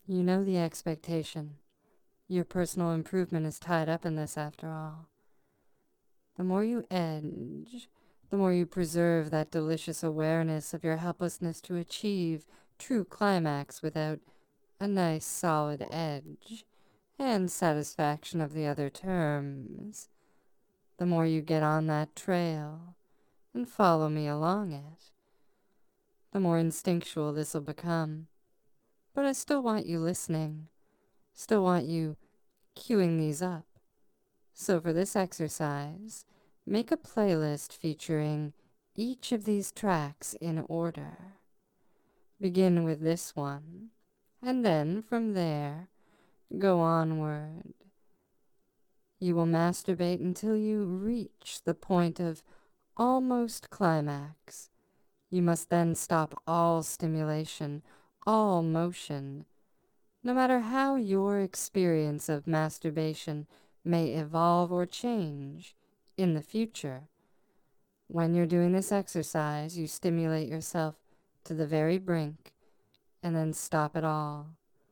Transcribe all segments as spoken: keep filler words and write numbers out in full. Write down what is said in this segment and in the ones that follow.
You know the expectation. Your personal improvement is tied up in this after all. The more you edge, the more you preserve that delicious awareness of your helplessness to achieve true climax without a nice solid edge and satisfaction of the other terms. The more you get on that trail and follow me along it, the more instinctual this'll become. But I still want you listening, still want you queuing these up. So for this exercise, make a playlist featuring each of these tracks in order. Begin with this one, and then from there, go onward. You will masturbate until you reach the point of almost climax. You must then stop all stimulation, all motion. No matter how your experience of masturbation may evolve or change in the future, when you're doing this exercise, you stimulate yourself to the very brink and then stop it all.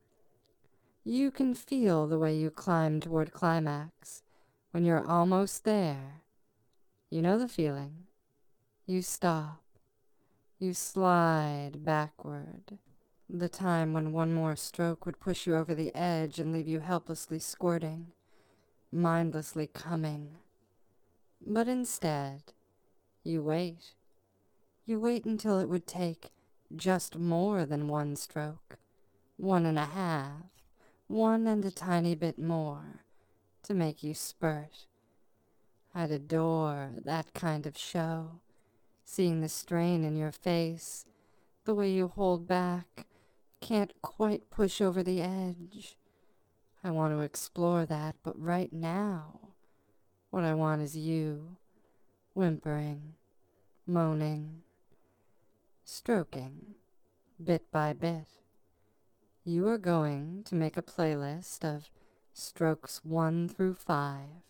You can feel the way you climb toward climax. When you're almost there, you know the feeling. You stop. You slide backward. The time when one more stroke would push you over the edge and leave you helplessly squirting, mindlessly coming. But instead, you wait. You wait until it would take just more than one stroke, one and a half, one and a tiny bit more, to make you spurt. I'd adore that kind of show, seeing the strain in your face, the way you hold back, can't quite push over the edge. I want to explore that, but right now, what I want is you, whimpering, moaning, stroking, bit by bit. You are going to make a playlist of strokes one through five.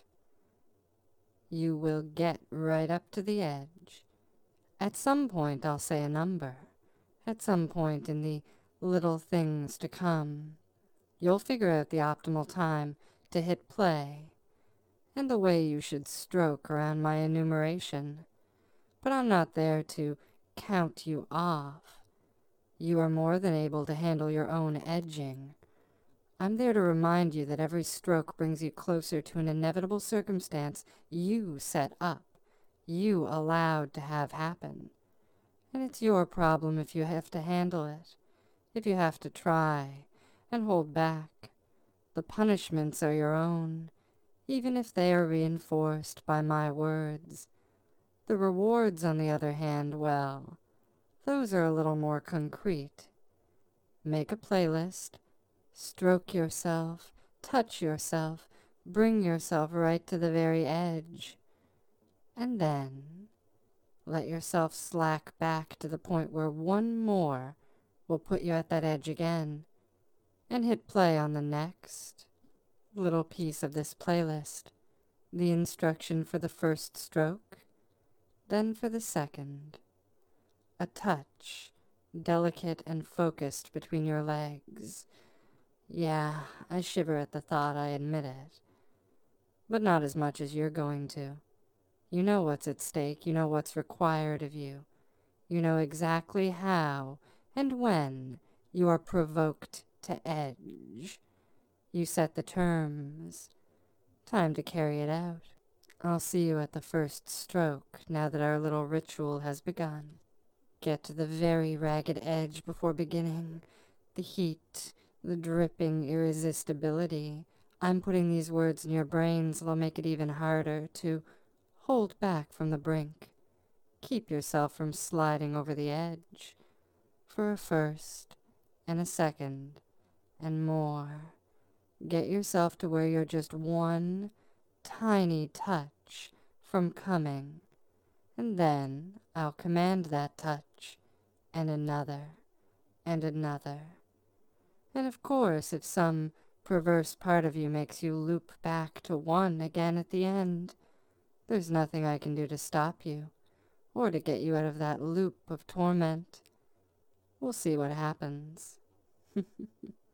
You will get right up to the edge. At some point, I'll say a number. At some point in the little things to come, you'll figure out the optimal time to hit play and the way you should stroke around my enumeration. But I'm not there to count you off. You are more than able to handle your own edging. I'm there to remind you that every stroke brings you closer to an inevitable circumstance you set up, you allowed to have happen. And it's your problem if you have to handle it, if you have to try and hold back. The punishments are your own, even if they are reinforced by my words. The rewards, on the other hand, well, those are a little more concrete. Make a playlist, stroke yourself, touch yourself, bring yourself right to the very edge, and then let yourself slack back to the point where one more will put you at that edge again, and hit play on the next little piece of this playlist, the instruction for the first stroke, then for the second. A touch, delicate and focused between your legs. Yeah, I shiver at the thought, I admit it. But not as much as you're going to. You know what's at stake, you know what's required of you. You know exactly how and when you are provoked to edge. You set the terms. Time to carry it out. I'll see you at the first stroke, now that our little ritual has begun. Get to the very ragged edge before beginning. The heat, the dripping irresistibility. I'm putting these words in your brain so they'll make it even harder to hold back from the brink. Keep yourself from sliding over the edge. For a first, and a second, and more. Get yourself to where you're just one tiny touch from coming. And then I'll command that touch, and another, and another. And of course, if some perverse part of you makes you loop back to one again at the end, there's nothing I can do to stop you, or to get you out of that loop of torment. We'll see what happens.